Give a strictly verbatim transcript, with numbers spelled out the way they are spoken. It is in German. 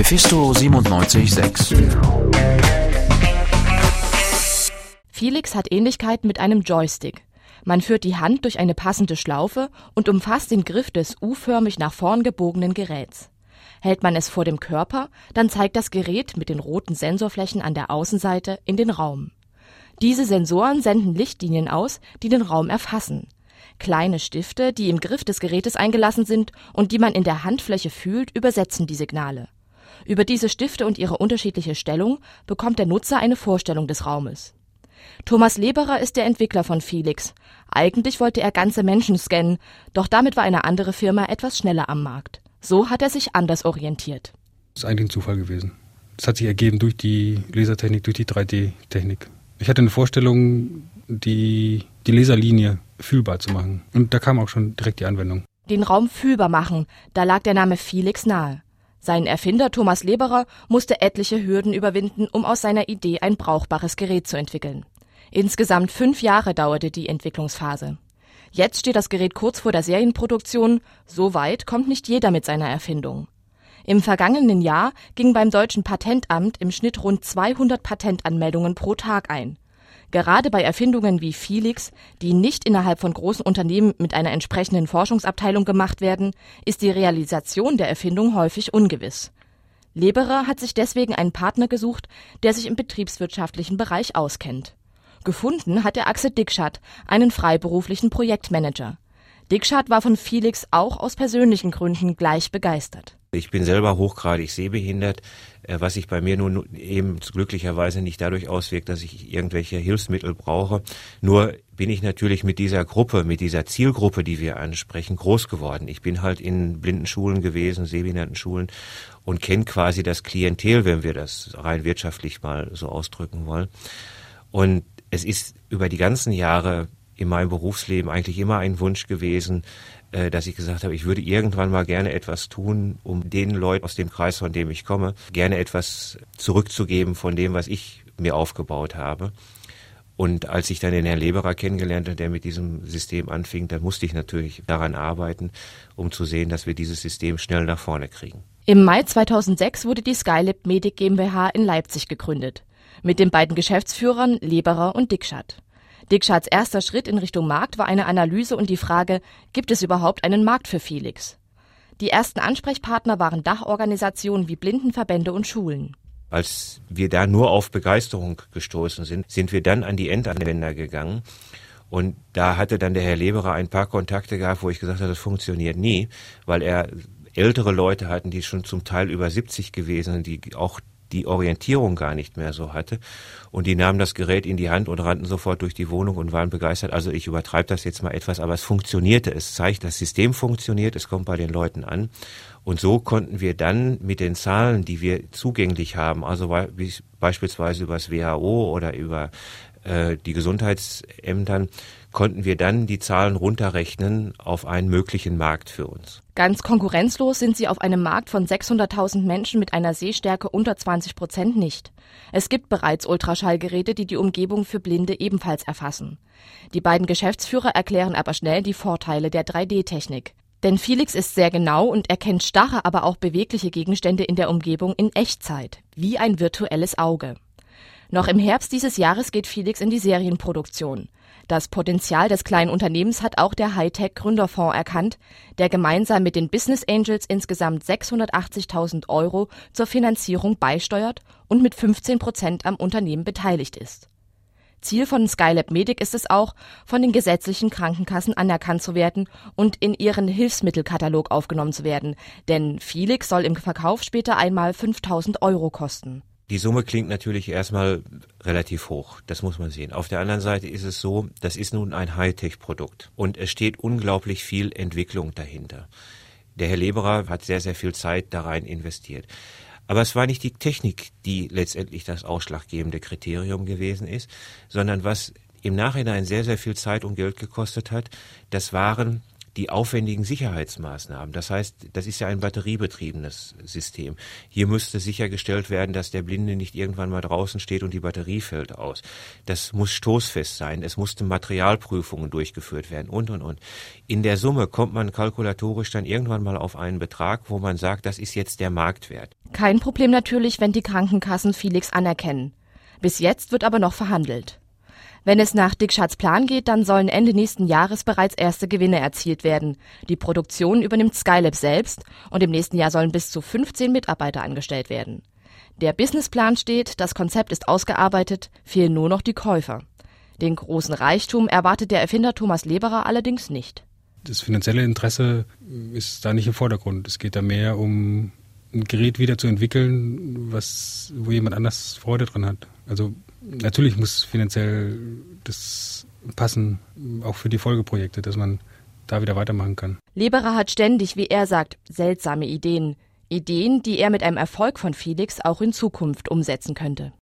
Mephisto siebenundneunzig Komma sechs. Felix hat Ähnlichkeit mit einem Joystick. Man führt die Hand durch eine passende Schlaufe und umfasst den Griff des U-förmig nach vorn gebogenen Geräts. Hält man es vor dem Körper, dann zeigt das Gerät mit den roten Sensorflächen an der Außenseite in den Raum. Diese Sensoren senden Lichtlinien aus, die den Raum erfassen. Kleine Stifte, die im Griff des Gerätes eingelassen sind und die man in der Handfläche fühlt, übersetzen die Signale. Über diese Stifte und ihre unterschiedliche Stellung bekommt der Nutzer eine Vorstellung des Raumes. Thomas Leberer ist der Entwickler von Felix. Eigentlich wollte er ganze Menschen scannen, doch damit war eine andere Firma etwas schneller am Markt. So hat er sich anders orientiert. Das ist eigentlich ein Zufall gewesen. Das hat sich ergeben durch die Lasertechnik, durch die drei D-Technik. Ich hatte eine Vorstellung, die, die Laserlinie fühlbar zu machen. Und da kam auch schon direkt die Anwendung. Den Raum fühlbar machen, da lag der Name Felix nahe. Sein Erfinder Thomas Leberer musste etliche Hürden überwinden, um aus seiner Idee ein brauchbares Gerät zu entwickeln. Insgesamt fünf Jahre dauerte die Entwicklungsphase. Jetzt steht das Gerät kurz vor der Serienproduktion. So weit kommt nicht jeder mit seiner Erfindung. Im vergangenen Jahr gingen beim Deutschen Patentamt im Schnitt rund zweihundert Patentanmeldungen pro Tag ein. Gerade bei Erfindungen wie Felix, die nicht innerhalb von großen Unternehmen mit einer entsprechenden Forschungsabteilung gemacht werden, ist die Realisation der Erfindung häufig ungewiss. Leberer hat sich deswegen einen Partner gesucht, der sich im betriebswirtschaftlichen Bereich auskennt. Gefunden hat er Axel Dickschat, einen freiberuflichen Projektmanager. Dickschat war von Felix auch aus persönlichen Gründen gleich begeistert. Ich bin selber hochgradig sehbehindert, was sich bei mir nun eben glücklicherweise nicht dadurch auswirkt, dass ich irgendwelche Hilfsmittel brauche. Nur bin ich natürlich mit dieser Gruppe, mit dieser Zielgruppe, die wir ansprechen, groß geworden. Ich bin halt in Blindenschulen gewesen, Sehbehindertenschulen und kenne quasi das Klientel, wenn wir das rein wirtschaftlich mal so ausdrücken wollen. Und es ist über die ganzen Jahre in meinem Berufsleben eigentlich immer ein Wunsch gewesen, dass ich gesagt habe, ich würde irgendwann mal gerne etwas tun, um den Leuten aus dem Kreis, von dem ich komme, gerne etwas zurückzugeben von dem, was ich mir aufgebaut habe. Und als ich dann den Herrn Leberer kennengelernt habe, der mit diesem System anfing, dann musste ich natürlich daran arbeiten, um zu sehen, dass wir dieses System schnell nach vorne kriegen. Im Mai zweitausendsechs wurde die Skylab Medic GmbH in Leipzig gegründet. Mit den beiden Geschäftsführern Leberer und Dickschat. Dickschats erster Schritt in Richtung Markt war eine Analyse und die Frage, gibt es überhaupt einen Markt für Felix? Die ersten Ansprechpartner waren Dachorganisationen wie Blindenverbände und Schulen. Als wir da nur auf Begeisterung gestoßen sind, sind wir dann an die Endanwender gegangen. Und da hatte dann der Herr Leberer ein paar Kontakte gehabt, wo ich gesagt habe, das funktioniert nie, weil er ältere Leute hatten, die schon zum Teil über siebzig gewesen sind, die auch die Orientierung gar nicht mehr so hatte. Und die nahmen das Gerät in die Hand und rannten sofort durch die Wohnung und waren begeistert. Also ich übertreibe das jetzt mal etwas, aber es funktionierte. Es zeigt, das System funktioniert, es kommt bei den Leuten an. Und so konnten wir dann mit den Zahlen, die wir zugänglich haben, also beispielsweise über das W H O oder über äh, die Gesundheitsämtern, konnten wir dann die Zahlen runterrechnen auf einen möglichen Markt für uns. Ganz konkurrenzlos sind sie auf einem Markt von sechshunderttausend Menschen mit einer Sehstärke unter zwanzig Prozent nicht. Es gibt bereits Ultraschallgeräte, die die Umgebung für Blinde ebenfalls erfassen. Die beiden Geschäftsführer erklären aber schnell die Vorteile der drei D-Technik. Denn Felix ist sehr genau und erkennt starre, aber auch bewegliche Gegenstände in der Umgebung in Echtzeit, wie ein virtuelles Auge. Noch im Herbst dieses Jahres geht Felix in die Serienproduktion. Das Potenzial des kleinen Unternehmens hat auch der Hightech-Gründerfonds erkannt, der gemeinsam mit den Business Angels insgesamt sechshundertachtzigtausend Euro zur Finanzierung beisteuert und mit fünfzehn Prozent am Unternehmen beteiligt ist. Ziel von Skylab Medic ist es auch, von den gesetzlichen Krankenkassen anerkannt zu werden und in ihren Hilfsmittelkatalog aufgenommen zu werden, denn Felix soll im Verkauf später einmal fünftausend Euro kosten. Die Summe klingt natürlich erstmal relativ hoch, das muss man sehen. Auf der anderen Seite ist es so, das ist nun ein Hightech-Produkt und es steht unglaublich viel Entwicklung dahinter. Der Herr Leberer hat sehr, sehr viel Zeit da rein investiert. Aber es war nicht die Technik, die letztendlich das ausschlaggebende Kriterium gewesen ist, sondern was im Nachhinein sehr, sehr viel Zeit und Geld gekostet hat, das waren die aufwendigen Sicherheitsmaßnahmen. Das heißt, das ist ja ein batteriebetriebenes System. Hier müsste sichergestellt werden, dass der Blinde nicht irgendwann mal draußen steht und die Batterie fällt aus. Das muss stoßfest sein. Es mussten Materialprüfungen durchgeführt werden und, und, und. In der Summe kommt man kalkulatorisch dann irgendwann mal auf einen Betrag, wo man sagt, das ist jetzt der Marktwert. Kein Problem natürlich, wenn die Krankenkassen Felix anerkennen. Bis jetzt wird aber noch verhandelt. Wenn es nach Dick Schatz Plan geht, dann sollen Ende nächsten Jahres bereits erste Gewinne erzielt werden. Die Produktion übernimmt Skylab selbst und im nächsten Jahr sollen bis zu fünfzehn Mitarbeiter angestellt werden. Der Businessplan steht, das Konzept ist ausgearbeitet, fehlen nur noch die Käufer. Den großen Reichtum erwartet der Erfinder Thomas Leberer allerdings nicht. Das finanzielle Interesse ist da nicht im Vordergrund. Es geht da mehr um ein Gerät wieder zu entwickeln, was, wo jemand anders Freude dran hat. Also natürlich muss finanziell das passen, auch für die Folgeprojekte, dass man da wieder weitermachen kann. Leberer hat ständig, wie er sagt, seltsame Ideen. Ideen, die er mit einem Erfolg von Felix auch in Zukunft umsetzen könnte.